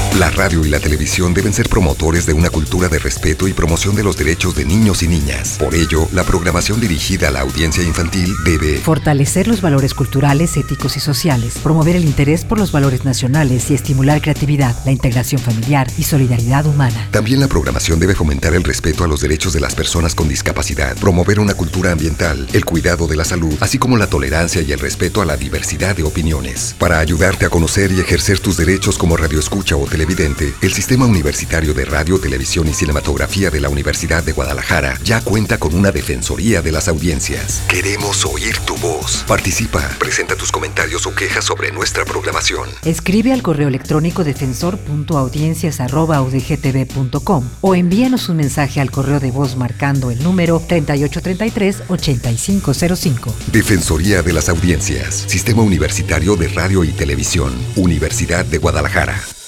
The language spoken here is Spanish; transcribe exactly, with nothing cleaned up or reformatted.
La radio y la televisión deben ser promotores de una cultura de respeto y promoción de los derechos de niños y niñas. Por ello, la programación dirigida a la audiencia infantil debe fortalecer los valores culturales, éticos y sociales, promover el interés por los valores nacionales y estimular creatividad, la integración familiar y solidaridad humana. También la programación debe fomentar el respeto a los derechos de las personas con discapacidad, promover una cultura ambiental, el cuidado de la salud, así como la tolerancia y el respeto a la diversidad de opiniones. Para ayudarte a conocer y ejercer tus derechos como radioescucha o televidente, el Sistema Universitario de Radio, Televisión y Cinematografía de la Universidad de Guadalajara ya cuenta con una Defensoría de las Audiencias. Queremos oír tu voz. Participa, presenta tus comentarios o quejas sobre nuestra programación. Escribe al correo electrónico defensor punto audiencias arroba u d g t v punto com o envíanos un mensaje al correo de voz marcando el número treinta y ocho treinta y tres, ochenta y cinco cero cinco. Defensoría de las Audiencias, Sistema Universitario de Radio y Televisión, Universidad de Guadalajara.